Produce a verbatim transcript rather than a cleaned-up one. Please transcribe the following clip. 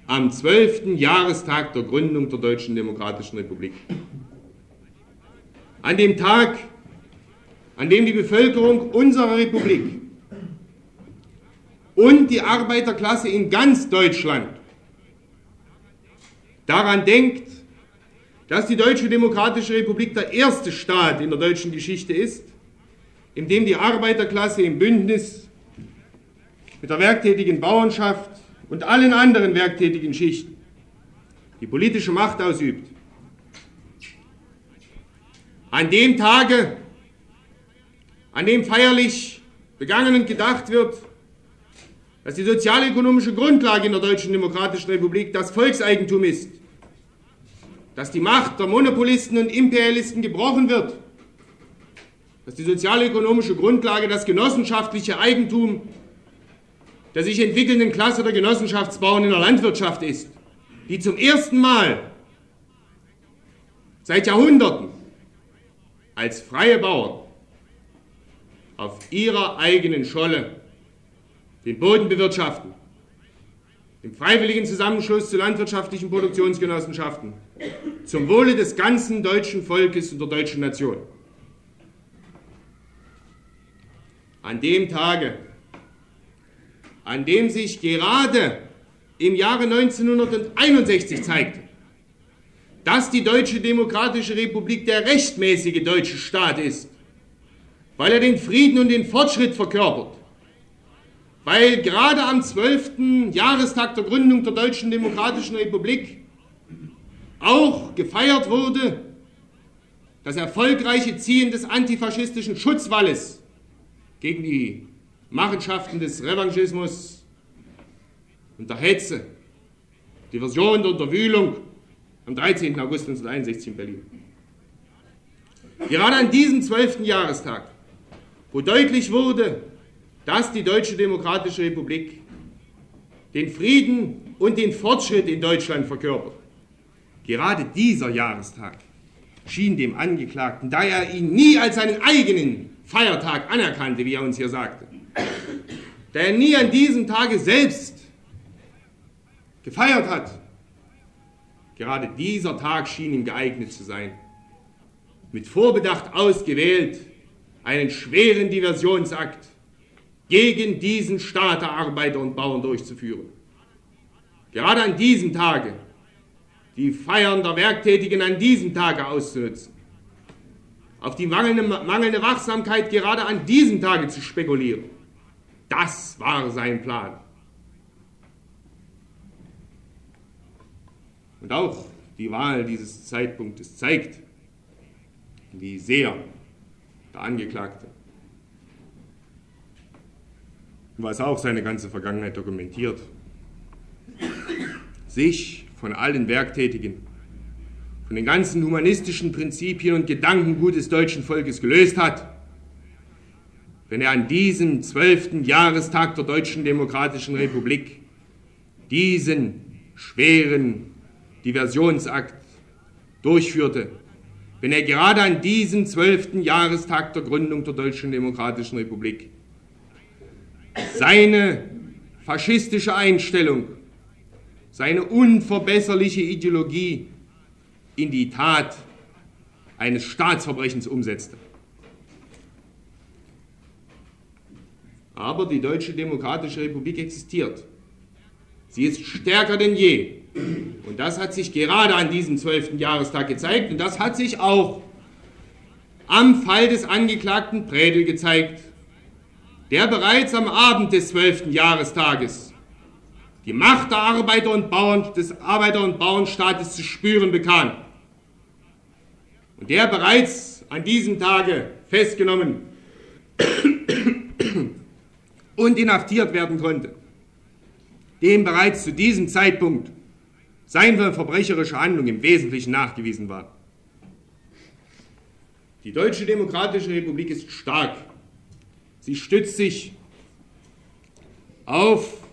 am zwölften Jahrestag der Gründung der Deutschen Demokratischen Republik. An dem Tag, an dem die Bevölkerung unserer Republik und die Arbeiterklasse in ganz Deutschland daran denkt, dass die Deutsche Demokratische Republik der erste Staat in der deutschen Geschichte ist, in dem die Arbeiterklasse im Bündnis mit der werktätigen Bauernschaft und allen anderen werktätigen Schichten die politische Macht ausübt. An dem Tage, an dem feierlich begangen und gedacht wird, dass die sozialökonomische Grundlage in der Deutschen Demokratischen Republik das Volkseigentum ist, dass die Macht der Monopolisten und Imperialisten gebrochen wird, dass die sozialökonomische Grundlage das genossenschaftliche Eigentum der sich entwickelnden Klasse der Genossenschaftsbauern in der Landwirtschaft ist, die zum ersten Mal seit Jahrhunderten als freie Bauern auf ihrer eigenen Scholle den Boden bewirtschaften, im freiwilligen Zusammenschluss zu landwirtschaftlichen Produktionsgenossenschaften, zum Wohle des ganzen deutschen Volkes und der deutschen Nation. An dem Tage, an dem sich gerade im Jahre neunzehnhunderteinundsechzig zeigte, dass die Deutsche Demokratische Republik der rechtmäßige deutsche Staat ist, weil er den Frieden und den Fortschritt verkörpert, weil gerade am zwölften Jahrestag der Gründung der Deutschen Demokratischen Republik auch gefeiert wurde das erfolgreiche Ziehen des antifaschistischen Schutzwalles gegen die Machenschaften des Revanchismus und der Hetze, Diversion und Unterwühlung am dreizehnten August neunzehnhunderteinundsechzig in Berlin. Gerade an diesem zwölften Jahrestag, wo deutlich wurde, dass die Deutsche Demokratische Republik den Frieden und den Fortschritt in Deutschland verkörpert. Gerade dieser Jahrestag schien dem Angeklagten, da er ihn nie als seinen eigenen Feiertag anerkannte, wie er uns hier sagte, da er nie an diesem Tage selbst gefeiert hat, gerade dieser Tag schien ihm geeignet zu sein, mit Vorbedacht ausgewählt, einen schweren Diversionsakt gegen diesen Staat der Arbeiter und Bauern durchzuführen. Gerade an diesem Tage die Feiern der Werktätigen an diesem Tage auszunutzen, auf die mangelnde, mangelnde Wachsamkeit gerade an diesem Tage zu spekulieren. Das war sein Plan. Und auch die Wahl dieses Zeitpunktes zeigt, wie sehr der Angeklagte, was auch seine ganze Vergangenheit dokumentiert, sich von allen Werktätigen, von den ganzen humanistischen Prinzipien und Gedankengut des deutschen Volkes gelöst hat, wenn er an diesem zwölften Jahrestag der Deutschen Demokratischen Republik diesen schweren Diversionsakt durchführte, wenn er gerade an diesem zwölften Jahrestag der Gründung der Deutschen Demokratischen Republik seine faschistische Einstellung, seine unverbesserliche Ideologie in die Tat eines Staatsverbrechens umsetzte. Aber die Deutsche Demokratische Republik existiert. Sie ist stärker denn je. Und das hat sich gerade an diesem zwölften Jahrestag gezeigt. Und das hat sich auch am Fall des Angeklagten Prädel gezeigt, der bereits am Abend des zwölften Jahrestages die Macht der Arbeiter und Bauern, des Arbeiter- und Bauernstaates zu spüren bekam. Und der bereits an diesem Tage festgenommen und inhaftiert werden konnte, dem bereits zu diesem Zeitpunkt seine verbrecherische Handlung im Wesentlichen nachgewiesen war. Die Deutsche Demokratische Republik ist stark. Sie stützt sich auf